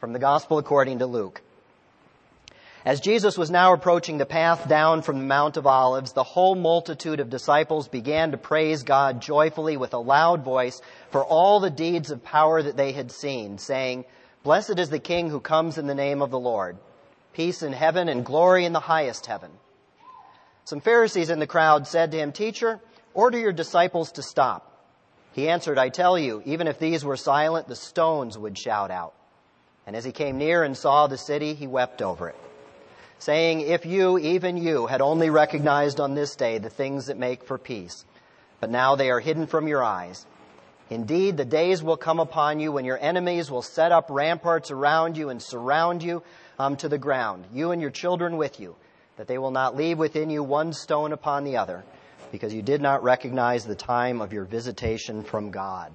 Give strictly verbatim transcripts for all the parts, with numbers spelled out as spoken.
From the Gospel according to Luke. As Jesus was now approaching the path down from the Mount of Olives, the whole multitude of disciples began to praise God joyfully with a loud voice for all the deeds of power that they had seen, saying, "Blessed is the King who comes in the name of the Lord. Peace in heaven and glory in the highest heaven." Some Pharisees in the crowd said to him, "Teacher, order your disciples to stop." He answered, "I tell you, even if these were silent, the stones would shout out." And as he came near and saw the city, he wept over it, saying, "If you, even you, had only recognized on this day the things that make for peace, but now they are hidden from your eyes. Indeed, the days will come upon you when your enemies will set up ramparts around you and surround you um, to the ground, you and your children with you, that they will not leave within you one stone upon the other, because you did not recognize the time of your visitation from God."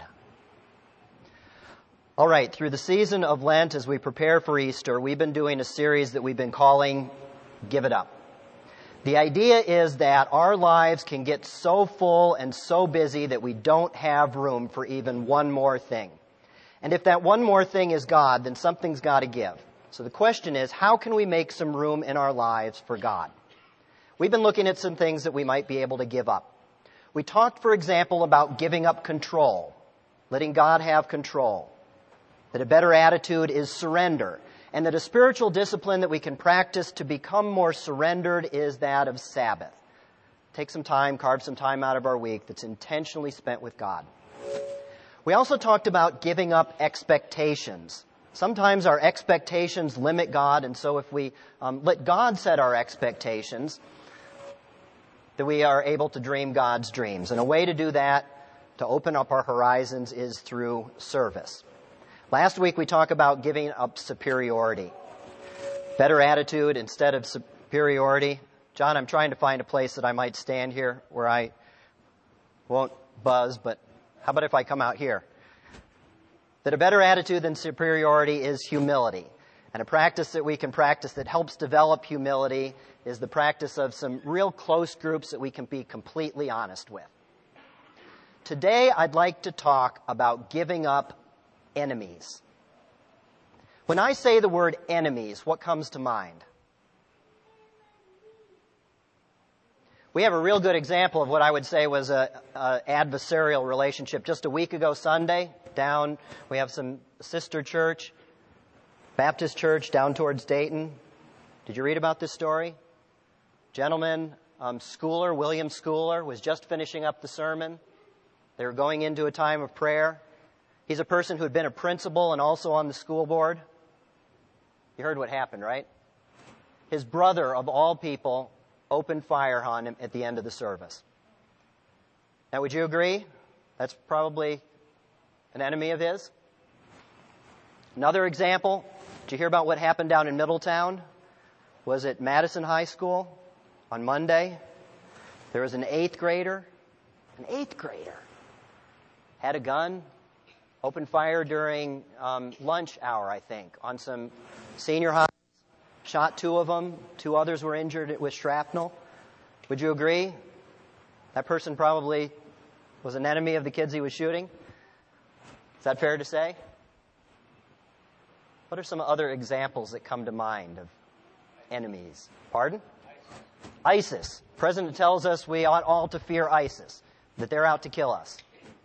All right, through the season of Lent, as we prepare for Easter, we've been doing a series that we've been calling Give It Up. The idea is that our lives can get so full and so busy that we don't have room for even one more thing. And if that one more thing is God, then something's got to give. So the question is, how can we make some room in our lives for God? We've been looking at some things that we might be able to give up. We talked, for example, about giving up control, letting God have control. That a better attitude is surrender, and that a spiritual discipline that we can practice to become more surrendered is that of Sabbath. Take some time, carve some time out of our week that's intentionally spent with God. We also talked about giving up expectations. Sometimes our expectations limit God, and so if we um, let God set our expectations, that we are able to dream God's dreams. And a way to do that, to open up our horizons, is through service. Last week we talked about giving up superiority. Better attitude instead of superiority. John, I'm trying to find a place that I might stand here where I won't buzz, but how about if I come out here? That a better attitude than superiority is humility. And a practice that we can practice that helps develop humility is the practice of some real close groups that we can be completely honest with. Today I'd like to talk about giving up enemies. When I say the word enemies, what comes to mind? We have a real good example of what I would say was a, a adversarial relationship. Just a week ago Sunday, down, we have some sister church, Baptist church down towards Dayton. Did you read about this story? Gentleman, um, Schooler, William Schooler, was just finishing up the sermon. They were going into a time of prayer. He's a person who had been a principal and also on the school board. You heard what happened, right? His brother, of all people, opened fire on him at the end of the service. Now, would you agree? That's probably an enemy of his. Another example, did you hear about what happened down in Middletown? Was at Madison High School on Monday. There was an eighth grader, an eighth grader, had a gun, opened fire during um, lunch hour, I think, on some senior high. Shot two of them. Two others were injured with shrapnel. Would you agree? That person probably was an enemy of the kids he was shooting. Is that fair to say? What are some other examples that come to mind of enemies? Pardon? ISIS. ISIS. The President tells us we ought all to fear ISIS, that they're out to kill us.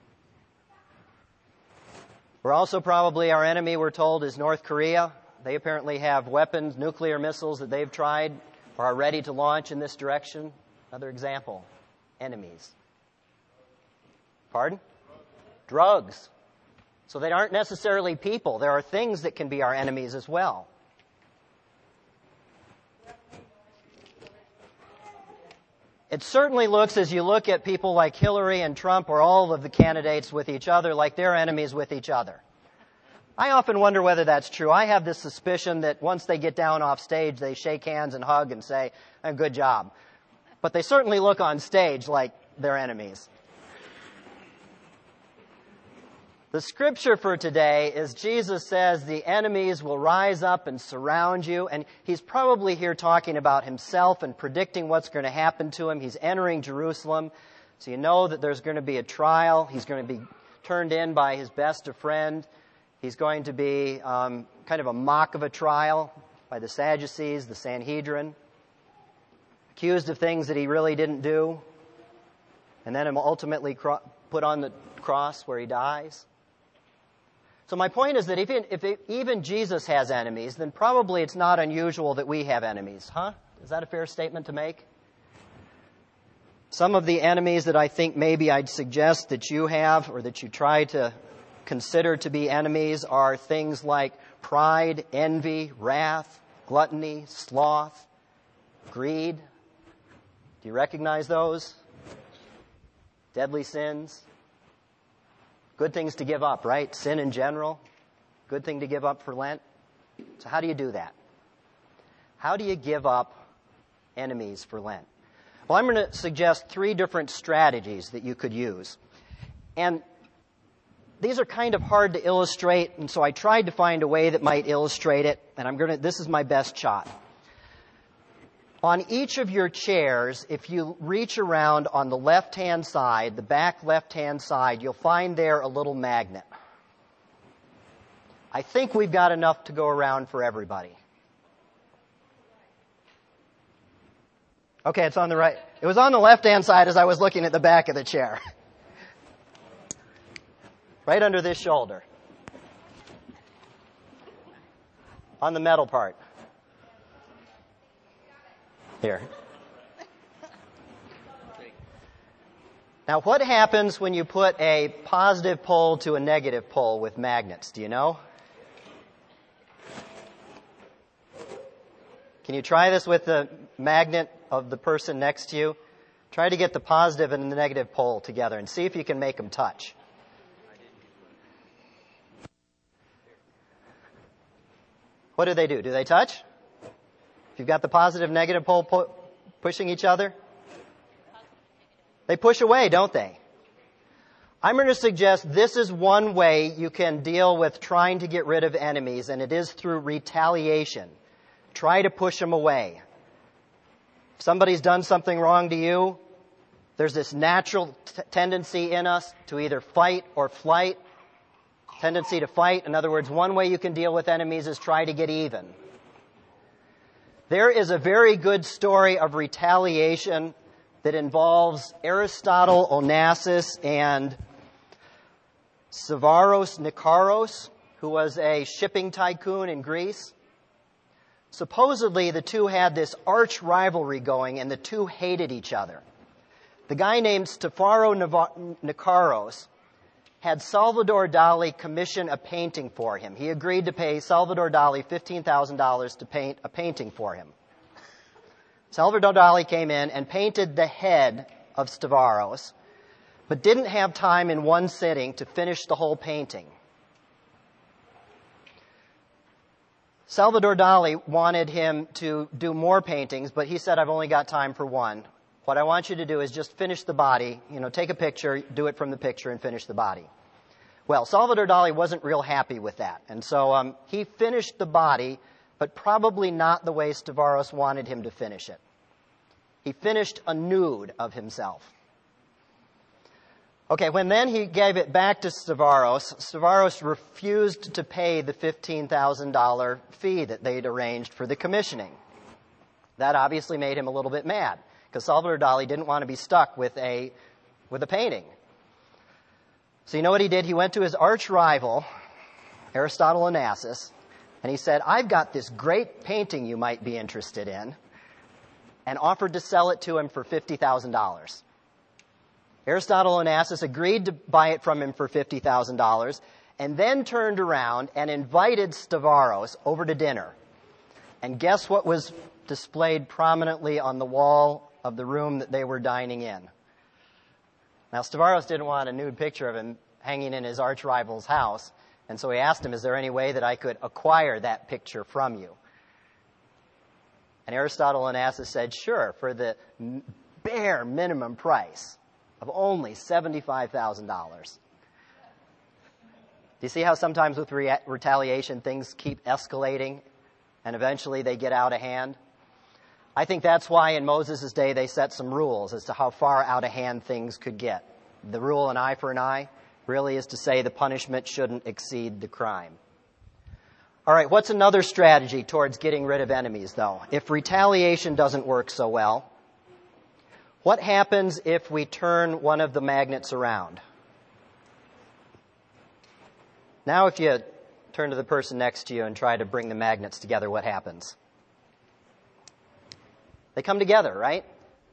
We're also probably, our enemy, we're told, is North Korea. They apparently have weapons, nuclear missiles that they've tried or are ready to launch in this direction. Another example, enemies. Pardon? Drugs. So they aren't necessarily people. There are things that can be our enemies as well. It certainly looks, as you look at people like Hillary and Trump or all of the candidates with each other, like they're enemies with each other. I often wonder whether that's true. I have this suspicion that once they get down off stage, they shake hands and hug and say, "Oh, good job." But they certainly look on stage like they're enemies. The scripture for today is Jesus says the enemies will rise up and surround you. And he's probably here talking about himself and predicting what's going to happen to him. He's entering Jerusalem. So you know that there's going to be a trial. He's going to be turned in by his best of friend. He's going to be um, kind of a mock of a trial by the Sadducees, the Sanhedrin, accused of things that he really didn't do, and then ultimately put on the cross where he dies. So my point is that if, if even Jesus has enemies, then probably it's not unusual that we have enemies, huh? Is that a fair statement to make? Some of the enemies that I think maybe I'd suggest that you have or that you try to consider to be enemies are things like pride, envy, wrath, gluttony, sloth, greed. Do you recognize those? Deadly sins. Good things to give up, right? Sin in general. Good thing to give up for Lent. So how do you do that? How do you give up enemies for Lent? Well, I'm going to suggest three different strategies that you could use. And these are kind of hard to illustrate, and so I tried to find a way that might illustrate it, and I'm going to, this is my best shot. On each of your chairs, if you reach around on the left-hand side, the back left-hand side, you'll find there a little magnet. I think we've got enough to go around for everybody. Okay, it's on the right. It was on the left-hand side as I was looking at the back of the chair. Right under this shoulder. On the metal part. Here. Now, what happens when you put a positive pole to a negative pole with magnets? Do you know? Can you try this with the magnet of the person next to you? Try to get the positive and the negative pole together and see if you can make them touch. What do they do? Do they touch? If you've got the positive, negative pole pu- pushing each other? They push away, don't they? I'm going to suggest this is one way you can deal with trying to get rid of enemies, and it is through retaliation. Try to push them away. If somebody's done something wrong to you, there's this natural t- tendency in us to either fight or flight. Tendency to fight. In other words, one way you can deal with enemies is try to get even. There is a very good story of retaliation that involves Aristotle Onassis and Stavros Nicaros, who was a shipping tycoon in Greece. Supposedly, the two had this arch rivalry going, and the two hated each other. The guy named Stavros Nicaros had Salvador Dali commission a painting for him. He agreed to pay Salvador Dali fifteen thousand dollars to paint a painting for him. Salvador Dali came in and painted the head of Stavros, but didn't have time in one sitting to finish the whole painting. Salvador Dali wanted him to do more paintings, but he said, I've only got time for one. What I want you to do is just finish the body, you know, take a picture, do it from the picture, and finish the body. Well, Salvador Dali wasn't real happy with that, and so um, he finished the body, but probably not the way Stavros wanted him to finish it. He finished a nude of himself. Okay, when then he gave it back to Stavros, Stavros refused to pay the fifteen thousand dollars fee that they'd arranged for the commissioning. That obviously made him a little bit mad, because Salvador Dali didn't want to be stuck with a, with a painting. So you know what he did? He went to his arch rival, Aristotle Onassis, and he said, I've got this great painting you might be interested in, and offered to sell it to him for fifty thousand dollars. Aristotle Onassis agreed to buy it from him for fifty thousand dollars, and then turned around and invited Stavros over to dinner. And guess what was displayed prominently on the wall of the room that they were dining in? Now, Stavros didn't want a nude picture of him hanging in his arch rival's house, and so he asked him, is there any way that I could acquire that picture from you? And Aristotle Onassis said, sure, for the bare minimum price of only seventy-five thousand dollars. Do you see how sometimes with re- retaliation things keep escalating and eventually they get out of hand? I think that's why in Moses' day they set some rules as to how far out of hand things could get. The rule an eye for an eye really is to say the punishment shouldn't exceed the crime. All right, what's another strategy towards getting rid of enemies, though? If retaliation doesn't work so well, what happens if we turn one of the magnets around? Now, if you turn to the person next to you and try to bring the magnets together, what happens? They come together, right?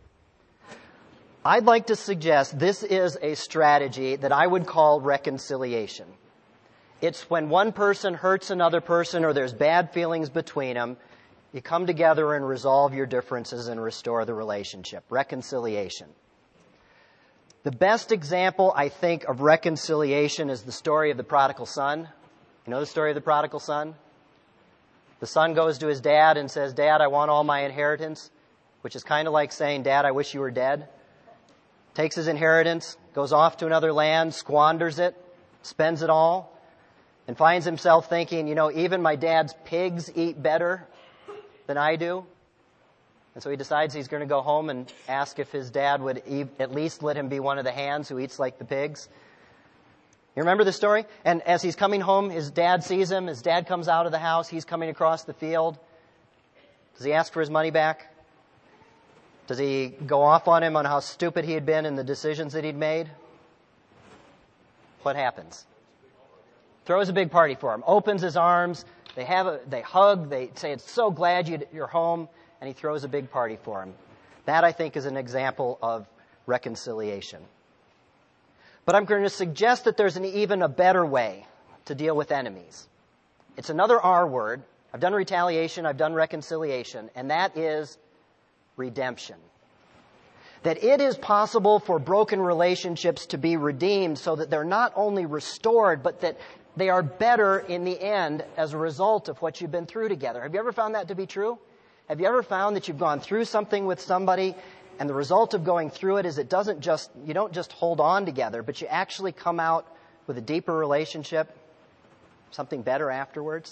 I'd like to suggest this is a strategy that I would call reconciliation. It's when one person hurts another person or there's bad feelings between them, you come together and resolve your differences and restore the relationship. Reconciliation. The best example, I think, of reconciliation is the story of the prodigal son. You know the story of the prodigal son? The son goes to his dad and says, "Dad, I want all my inheritance," which is kind of like saying, "Dad, I wish you were dead." Takes his inheritance, goes off to another land, squanders it, spends it all, and finds himself thinking, you know, even my dad's pigs eat better than I do. And so he decides he's going to go home and ask if his dad would e- at least let him be one of the hands who eats like the pigs. You remember the story? And as he's coming home, his dad sees him. His dad comes out of the house. He's coming across the field. Does he ask for his money back? Does he go off on him on how stupid he had been and the decisions that he'd made? What happens? Throws a big party for him. Opens his arms. They have a, they hug. They say, "It's so glad you, you're home." And he throws a big party for him. That, I think, is an example of reconciliation. But I'm going to suggest that there's an even a better way to deal with enemies. It's another R word. I've done retaliation. I've done reconciliation. And that is redemption. That it is possible for broken relationships to be redeemed so that they're not only restored, but that they are better in the end as a result of what you've been through together. Have you ever found that to be true? Have you ever found that you've gone through something with somebody and the result of going through it is it doesn't just, you don't just hold on together, but you actually come out with a deeper relationship, something better afterwards?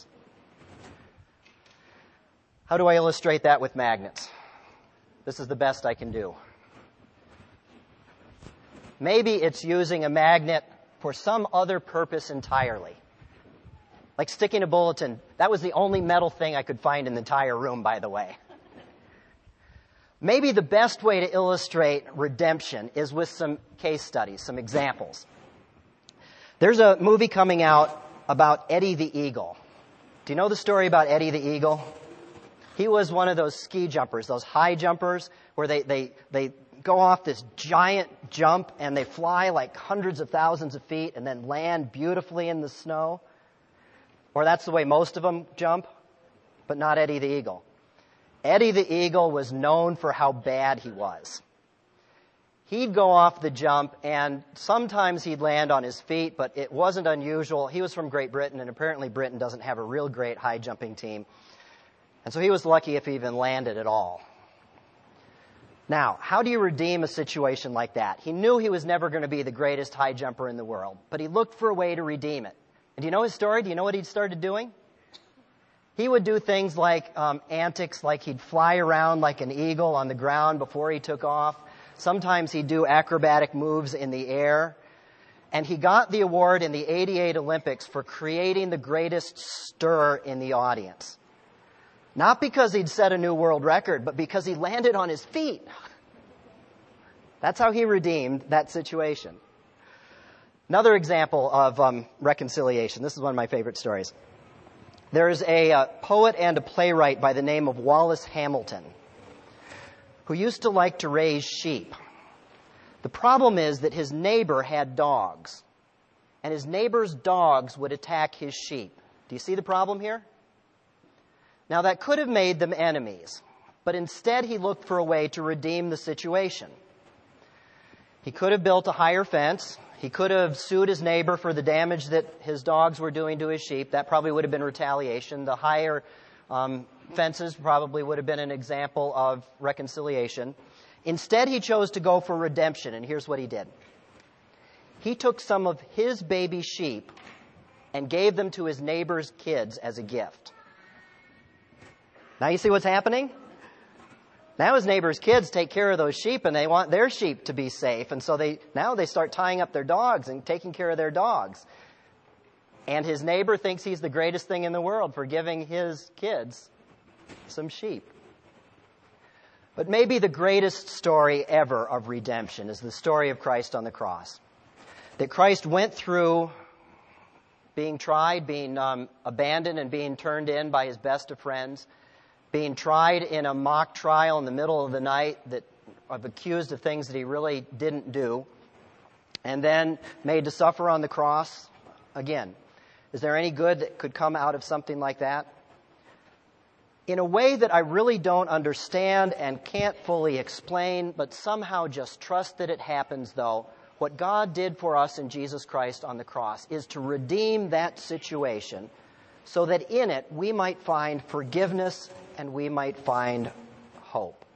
How do I illustrate that with magnets? This is the best I can do. Maybe it's using a magnet for some other purpose entirely. Like sticking a bulletin. That was the only metal thing I could find in the entire room, by the way. Maybe the best way to illustrate redemption is with some case studies, some examples. There's a movie coming out about Eddie the Eagle. Do you know the story about Eddie the Eagle? He was one of those ski jumpers, those high jumpers, where they, they, they go off this giant jump and they fly like hundreds of thousands of feet and then land beautifully in the snow. Or that's the way most of them jump, but not Eddie the Eagle. Eddie the Eagle was known for how bad he was. He'd go off the jump, and sometimes he'd land on his feet, but it wasn't unusual. He was from Great Britain, and apparently Britain doesn't have a real great high jumping team. And so he was lucky if he even landed at all. Now, how do you redeem a situation like that? He knew he was never going to be the greatest high jumper in the world, but he looked for a way to redeem it. And do you know his story? Do you know what he'd started doing? He would do things like um, antics, like he'd fly around like an eagle on the ground before he took off. Sometimes he'd do acrobatic moves in the air. And he got the award in the eighty-eight Olympics for creating the greatest stir in the audience. Not because he'd set a new world record, but because he landed on his feet. That's how he redeemed that situation. Another example of um, reconciliation. This is one of my favorite stories. There's a uh, poet and a playwright by the name of Wallace Hamilton who used to like to raise sheep. The problem is that his neighbor had dogs, and his neighbor's dogs would attack his sheep. Do you see the problem here? Now, that could have made them enemies, but instead he looked for a way to redeem the situation. He could have built a higher fence. He could have sued his neighbor for the damage that his dogs were doing to his sheep. That probably would have been retaliation. The higher um, fences probably would have been an example of reconciliation. Instead, he chose to go for redemption, and here's what he did. He took some of his baby sheep and gave them to his neighbor's kids as a gift. Now you see what's happening? Now his neighbor's kids take care of those sheep, and they want their sheep to be safe. And so they now they start tying up their dogs and taking care of their dogs. And his neighbor thinks he's the greatest thing in the world for giving his kids some sheep. But maybe the greatest story ever of redemption is the story of Christ on the cross. That Christ went through being tried, being um, abandoned, and being turned in by his best of friends, being tried in a mock trial in the middle of the night that of accused of things that he really didn't do, and then made to suffer on the cross again. Is there any good that could come out of something like that? In a way that I really don't understand and can't fully explain, but somehow just trust that it happens, though, what God did for us in Jesus Christ on the cross is to redeem that situation so that in it we might find forgiveness and we might find hope.